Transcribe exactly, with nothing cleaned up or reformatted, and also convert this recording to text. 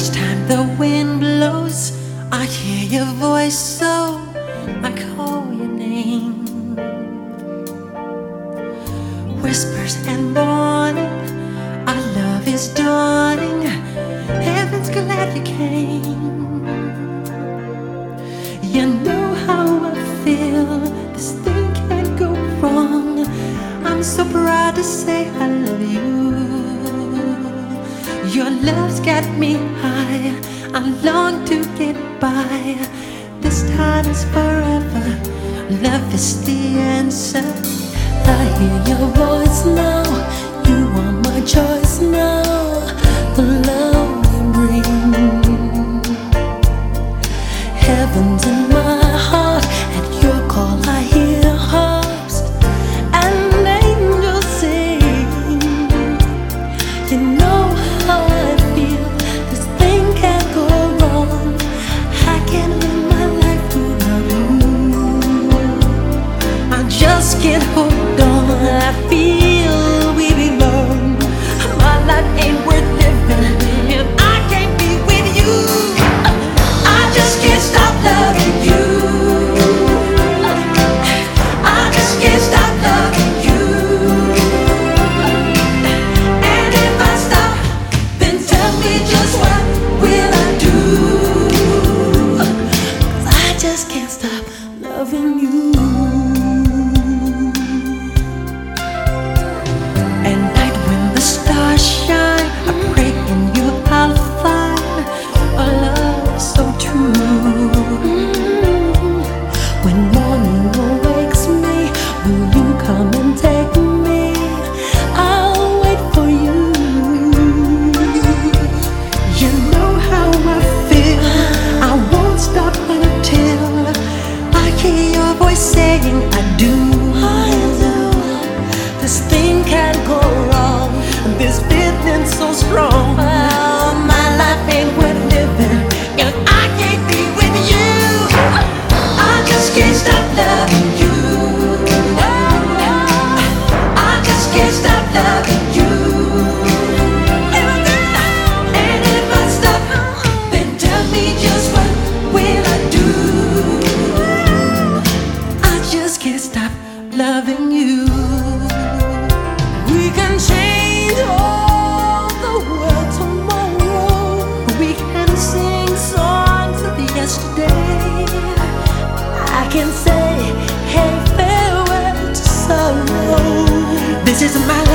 Each time the wind blows, I hear your voice, so I call your name. Whispers and morning, our love is dawning. Heaven's glad you came. You know how I feel, this thing can't go wrong. I'm so proud to say I love you. Your love's got me high, I long to get by. This time is forever, love is the answer. I hear your voice now, you are my choice now. The love you bring, heaven's in my heart. At your call I hear harps and angels sing. You know how I feel, this thing can't go wrong. I can't live my life without you. I just can't hold on, I feel we belong. My life ain't worth living if I can't be with you. I just can't stop loving you. I just can't stop loving you. And if I stop, then tell me just what will I do? 'Cause I just can't stop loving you. Saying I do, I do. This thing can't go wrong. This feeling so strong. Oh, my life ain't worth living if I can't be with you. I just can't stop loving you. I just can't stop loving you. And if I stop, then tell me just what will I do? Can't stop loving you. We can change all the world tomorrow. We can sing songs of yesterday. I can say, hey, farewell to sorrow. This is my life.